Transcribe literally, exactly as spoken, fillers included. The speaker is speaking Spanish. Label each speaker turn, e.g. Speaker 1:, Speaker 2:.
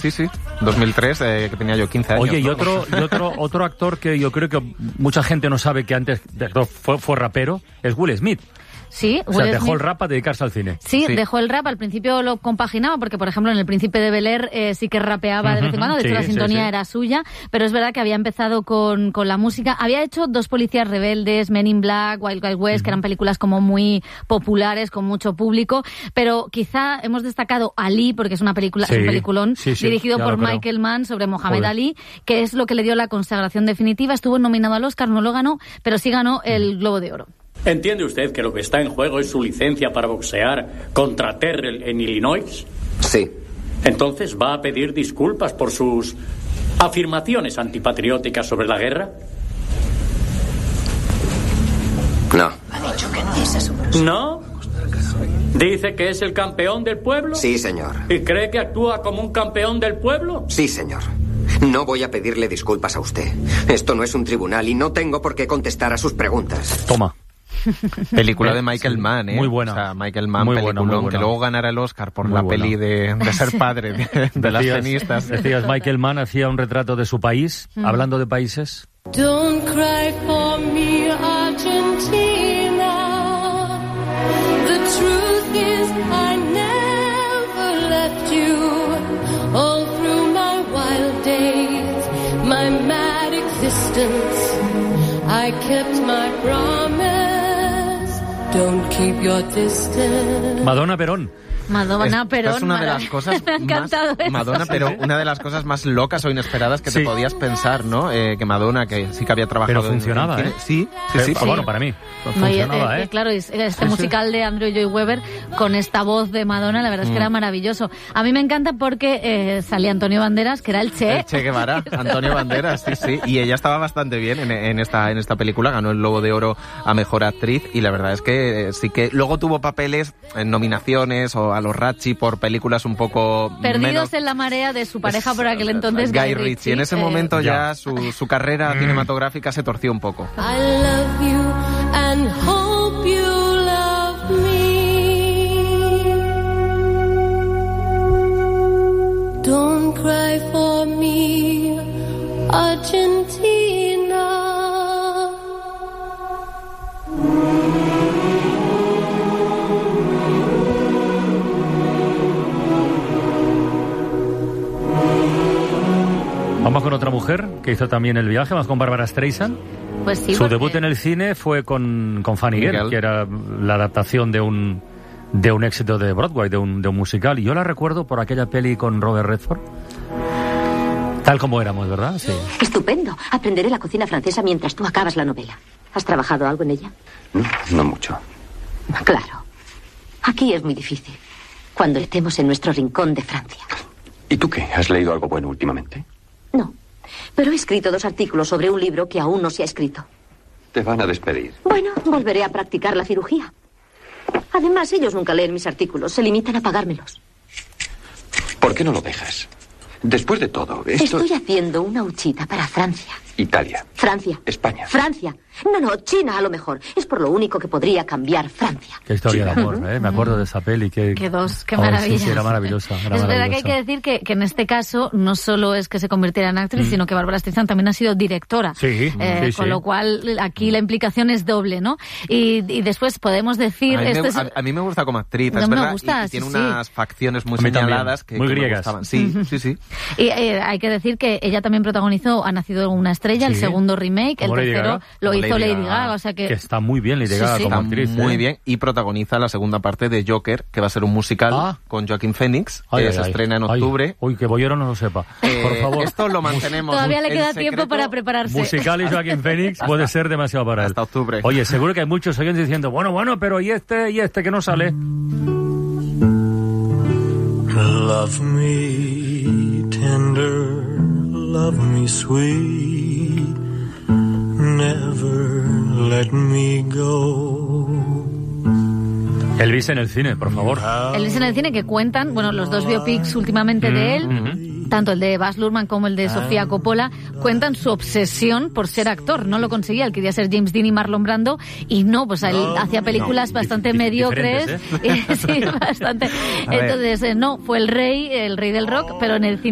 Speaker 1: sí, sí. dos mil tres, eh, que tenía yo quince años.
Speaker 2: Oye, y
Speaker 1: ¿no?
Speaker 2: otro, y otro, otro actor que yo creo que mucha gente no sabe que antes de, fue, fue rapero, es Will Smith.
Speaker 3: Sí,
Speaker 2: o sea,
Speaker 3: Will
Speaker 2: dejó
Speaker 3: Smith.
Speaker 2: el rap para dedicarse al cine.
Speaker 3: Sí,
Speaker 1: Sí.
Speaker 3: dejó el rap, al principio lo compaginaba porque, por ejemplo, en El Príncipe de Bel-Air eh, sí que rapeaba de vez en cuando, de
Speaker 2: Sí,
Speaker 3: hecho la
Speaker 2: sí,
Speaker 3: sintonía
Speaker 2: sí.
Speaker 3: era suya, pero es verdad que había empezado con, con la música. Había hecho Dos policías rebeldes, Men in Black, Wild Wild West, uh-huh. que eran películas como muy populares, con mucho público, pero quizá hemos destacado Ali, porque es una película,
Speaker 2: Sí,
Speaker 3: es un peliculón,
Speaker 2: sí, sí,
Speaker 3: dirigido
Speaker 2: ya
Speaker 3: por
Speaker 2: lo creo.
Speaker 3: Michael Mann sobre Mohamed
Speaker 2: Joder.
Speaker 3: Ali, que es lo que le dio la consagración definitiva. Estuvo nominado al Oscar, no lo ganó, pero sí ganó el Globo de Oro.
Speaker 4: ¿Entiende usted que lo que está en juego es su licencia para boxear contra Terrell en Illinois?
Speaker 5: Sí.
Speaker 4: Entonces, ¿va a pedir disculpas por sus afirmaciones antipatrióticas sobre la guerra?
Speaker 5: No.
Speaker 6: Ha dicho que no es asombroso.
Speaker 4: ¿No? ¿Dice que es el campeón del pueblo?
Speaker 5: Sí, señor.
Speaker 4: ¿Y cree que actúa como un campeón del pueblo?
Speaker 5: Sí, señor. No voy a pedirle disculpas a usted. Esto no es un tribunal y no tengo por qué contestar a sus preguntas.
Speaker 2: Toma.
Speaker 1: Película de Michael Mann, ¿eh?
Speaker 2: Muy buena.
Speaker 1: O sea, Michael Mann,
Speaker 2: Muy
Speaker 1: peliculón,
Speaker 2: buena, muy buena.
Speaker 1: que luego ganara el Oscar por
Speaker 2: Muy
Speaker 1: la
Speaker 2: buena.
Speaker 1: peli de, de ser padre de, de las
Speaker 2: Decías-
Speaker 1: tenistas.
Speaker 2: Decías, Michael Mann hacía un retrato de su país,
Speaker 3: Mm.
Speaker 2: hablando de países.
Speaker 7: Don't cry for me, Argentina. The truth is I never left you. All through my wild days, my mad existence, I kept my promise. Don't keep your distance.
Speaker 2: Madonna Perón.
Speaker 3: Madonna
Speaker 1: Es-
Speaker 3: Perón.
Speaker 1: es una de las
Speaker 3: marav-
Speaker 1: cosas
Speaker 3: Me ha
Speaker 1: más,
Speaker 3: encantado eso.
Speaker 1: Madonna, pero una de las cosas más locas o inesperadas que
Speaker 2: Sí.
Speaker 1: te podías pensar, ¿no? Eh, que Madonna, que sí que había trabajado
Speaker 2: Pero
Speaker 1: en-
Speaker 2: funcionaba,
Speaker 1: en cine.
Speaker 2: ¿eh?
Speaker 1: Sí, sí,
Speaker 2: Pero,
Speaker 1: sí.
Speaker 2: Bueno, para mí.
Speaker 3: No, y,
Speaker 2: Funcionaba,
Speaker 3: eh,
Speaker 2: ¿eh?
Speaker 3: Claro, es- este
Speaker 2: Sí, sí.
Speaker 3: musical de Andrew Lloyd Webber con esta voz de Madonna, la verdad es que era maravilloso. A mí me encanta porque eh, salía Antonio Banderas, que era el Che.
Speaker 1: El Che Guevara, Antonio Banderas, sí, sí. Y ella estaba bastante bien en, en esta en esta película, ganó el Globo de Oro a Mejor Actriz y la verdad es que eh, sí que luego tuvo papeles en nominaciones o a los Ratchi por películas un poco
Speaker 3: Perdidos
Speaker 1: menos...
Speaker 3: en la marea de su pareja por aquel entonces,
Speaker 1: Guy Ritchie. En ese
Speaker 3: eh,
Speaker 1: momento ya,
Speaker 2: Ya.
Speaker 1: su, su carrera cinematográfica se torció un poco.
Speaker 7: I love you and hope you love me. Don't cry for me, Argentina.
Speaker 2: Vamos con otra mujer que hizo también el viaje, vamos con Bárbara Streisand.
Speaker 3: Pues sí,
Speaker 2: Su
Speaker 3: porque-
Speaker 2: debut en el cine fue con, con Funny Girl,
Speaker 1: Girl.
Speaker 2: que era la adaptación de un de un éxito de Broadway, de un, de un musical. Y yo la recuerdo por aquella peli con Robert Redford. Tal como éramos, ¿verdad? Sí.
Speaker 6: Estupendo. Aprenderé la cocina francesa mientras tú acabas la novela. ¿Has trabajado algo en ella?
Speaker 5: No, no mucho.
Speaker 6: Claro. Aquí es muy difícil. Cuando estemos en nuestro rincón de Francia.
Speaker 5: ¿Y tú qué? ¿Has leído algo bueno últimamente?
Speaker 6: No. Pero he escrito dos artículos sobre un libro que aún no se ha escrito.
Speaker 5: Te van a despedir.
Speaker 6: Bueno, volveré a practicar la cirugía. Además, ellos nunca leen mis artículos. Se limitan a pagármelos.
Speaker 5: ¿Por qué no lo dejas? Después de todo, esto...
Speaker 6: Estoy haciendo una huchita para Francia.
Speaker 5: Italia.
Speaker 6: Francia.
Speaker 5: España.
Speaker 6: Francia. No, no, China a lo mejor. Es por lo único que podría cambiar Francia.
Speaker 2: Qué historia de amor, ¿eh? Me acuerdo de esa peli. Que,
Speaker 3: Qué dos, qué
Speaker 2: Oh, sí,
Speaker 3: maravilla.
Speaker 2: sí, era maravillosa. Era
Speaker 3: es verdad que hay
Speaker 2: maravillosa.
Speaker 3: que decir que, que en este caso no solo es que se convirtiera en actriz, sino que Bárbara Streisand también ha sido directora.
Speaker 2: Sí,
Speaker 3: Eh,
Speaker 2: sí,
Speaker 3: con
Speaker 2: sí.
Speaker 3: lo cual aquí la implicación es doble, ¿no? Y, y después podemos decir...
Speaker 1: A mí,
Speaker 3: esto
Speaker 1: me,
Speaker 3: es-
Speaker 1: a- a mí me gusta como actriz,
Speaker 3: No
Speaker 1: es
Speaker 3: me
Speaker 1: verdad,
Speaker 3: gusta,
Speaker 1: y, y
Speaker 3: sí,
Speaker 1: tiene
Speaker 3: sí.
Speaker 1: unas facciones muy
Speaker 2: A mí también,
Speaker 1: señaladas que,
Speaker 2: muy
Speaker 1: que me
Speaker 2: griegas.
Speaker 1: gustaban. Sí, sí, sí.
Speaker 3: Y eh, hay que decir que ella también protagonizó Ha nacido una estrella, el
Speaker 2: Sí.
Speaker 3: segundo remake, el
Speaker 2: Como Lady
Speaker 3: tercero
Speaker 2: Gaga.
Speaker 3: lo
Speaker 1: Como
Speaker 3: hizo
Speaker 1: Lady
Speaker 3: Lady
Speaker 1: Gaga.
Speaker 3: Gaga, o sea que...
Speaker 2: Que está muy bien Lady
Speaker 3: Sí,
Speaker 2: Gaga
Speaker 3: sí.
Speaker 2: como
Speaker 1: Está
Speaker 2: actriz.
Speaker 1: muy
Speaker 2: ¿eh?
Speaker 1: bien y protagoniza la segunda parte de Joker, que va a ser un musical
Speaker 2: Ah.
Speaker 1: con Joaquin Phoenix,
Speaker 2: Ay,
Speaker 1: que
Speaker 2: ay,
Speaker 1: se
Speaker 2: ay.
Speaker 1: estrena en
Speaker 2: Ay,
Speaker 1: octubre.
Speaker 2: Uy, que Bollero no lo sepa.
Speaker 1: Eh,
Speaker 2: Por favor.
Speaker 1: Esto lo mantenemos.
Speaker 3: Todavía le
Speaker 1: El
Speaker 3: queda
Speaker 1: secreto-
Speaker 3: tiempo para prepararse.
Speaker 2: Musical y Joaquin Phoenix puede ser demasiado para él.
Speaker 1: hasta octubre.
Speaker 2: Oye, seguro que hay muchos oyentes diciendo, bueno, bueno, pero ¿y este y este que no sale?
Speaker 8: Love me tender, love me sweet, never let me go.
Speaker 2: Elvis en el cine, por favor.
Speaker 3: Elvis en el cine, que cuentan, bueno, los dos biopics últimamente de él, tanto el de Baz Luhrmann como el de Sofía Coppola, cuentan su obsesión por ser actor. No lo conseguía, él quería ser James Dean y Marlon Brando, y no, pues él hacía películas
Speaker 2: no,
Speaker 3: bastante
Speaker 2: dif-
Speaker 3: mediocres.
Speaker 2: diferentes,
Speaker 3: Sí, bastante.
Speaker 1: A ver.
Speaker 3: Entonces, eh, no, fue el rey, el rey del rock, pero en el cine